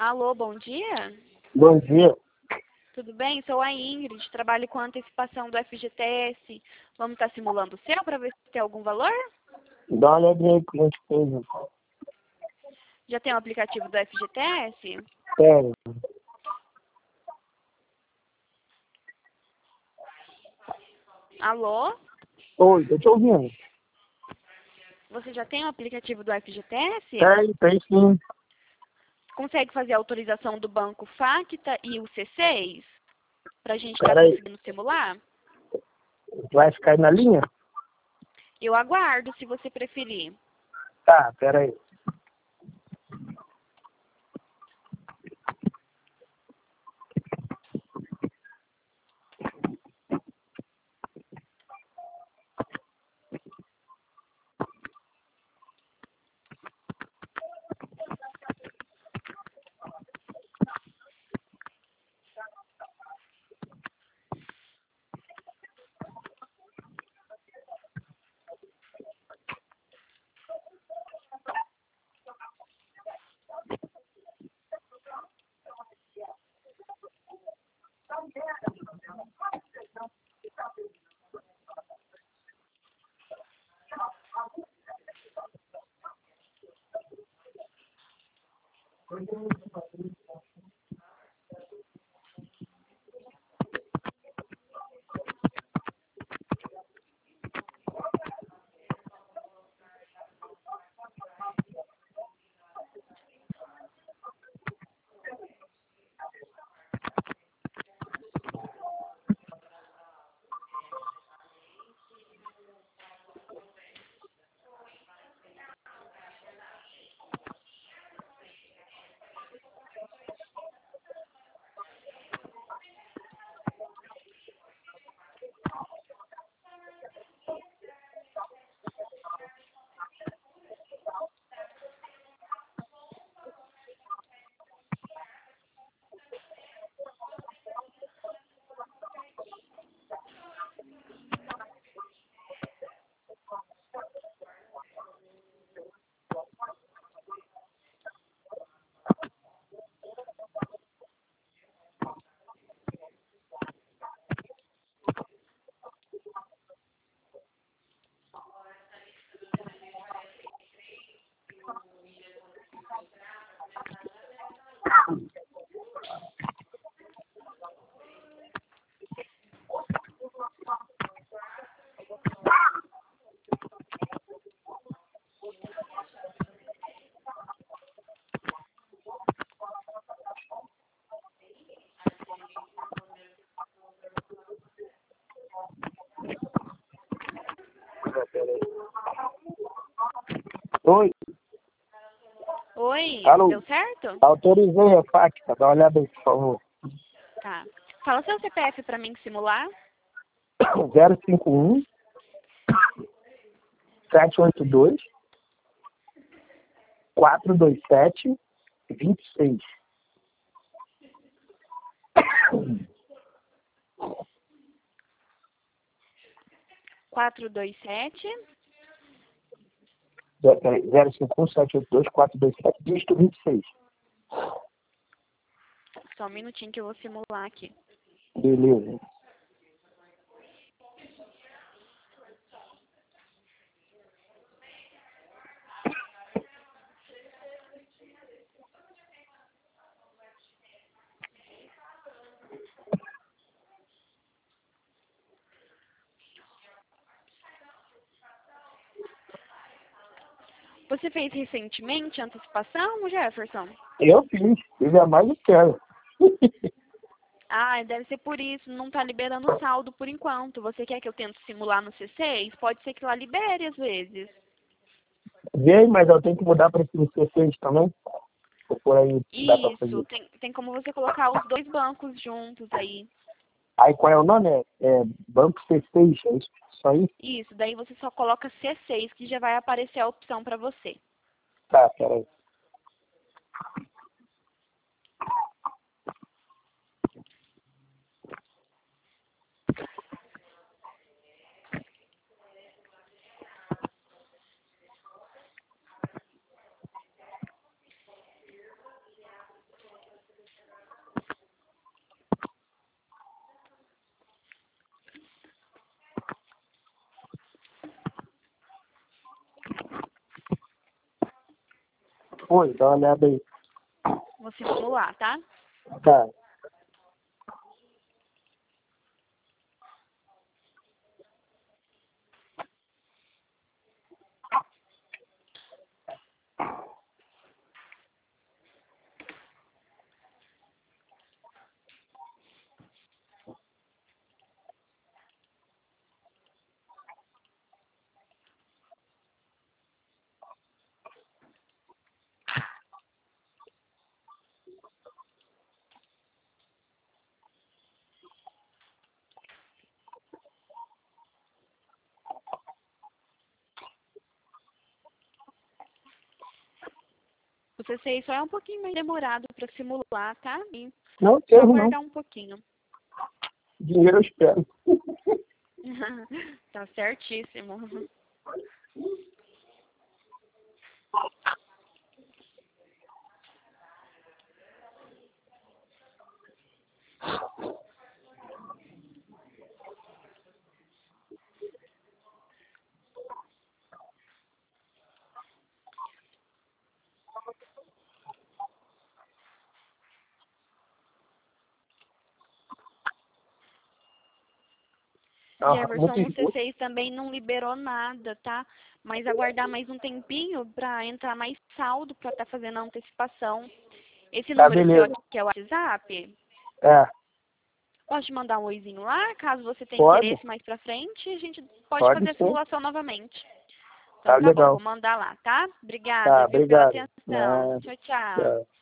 Alô, bom dia. Bom dia. Tudo bem? Sou a Ingrid, trabalho com antecipação do FGTS. Vamos estar simulando o seu para ver se tem algum valor? Dá uma olhadinha aí que a gente fez. Já tem o aplicativo do FGTS? Sério. Alô? Oi, tô te ouvindo. Você já tem o aplicativo do FGTS? Tem sim. Consegue fazer a autorização do banco Facta e o C6? Para a gente estar Peraí, conseguindo simular? vai ficar aí na linha? Eu aguardo, se você preferir. Tá, peraí. Oi, Oi, alô. deu certo? Autorizei a Facta. Dá uma olhada aí, por favor. Tá. Fala seu CPF para mim simular. 051 782 427 26. 427. 051 782 427 dígito 26. Só um minutinho que eu vou simular aqui. Beleza. Você fez recentemente a antecipação, Jefferson? Eu fiz. Eu jamais eu quero. Ah, deve ser por isso. Não tá liberando saldo por enquanto. Você quer que eu tente simular no C6? Pode ser que lá libere às vezes. Vê, mas eu tenho que mudar para esse C6 também. Ou por aí dá para Isso, fazer. tem como você colocar os dois bancos juntos aí. Aí qual é o nome? É Banco C6, é isso aí? Isso, daí você só coloca C6 que já vai aparecer a opção para você. Tá, peraí. foi? Dá uma olhada aí. Vou simular, tá? Tá. O C6 só é um pouquinho mais demorado para simular, tá? E Não, só erro não. aguardar um pouquinho. Dinheiro eu espero. Tá certíssimo. Jefferson, Muito o esforço. C6 também não liberou nada, tá? Mas aguardar mais um tempinho para entrar mais saldo para estar fazendo a antecipação. Esse Tá, número seu beleza. aqui, que é o WhatsApp, É, posso te mandar um oizinho lá? Caso você tenha pode? interesse mais pra frente, a gente pode Pode fazer a ser. simulação novamente. Tá Então tá bom, legal. vou mandar lá, tá? Tá, Obrigada, viu, pela obrigado. atenção. Tchau, tchau. Tchau.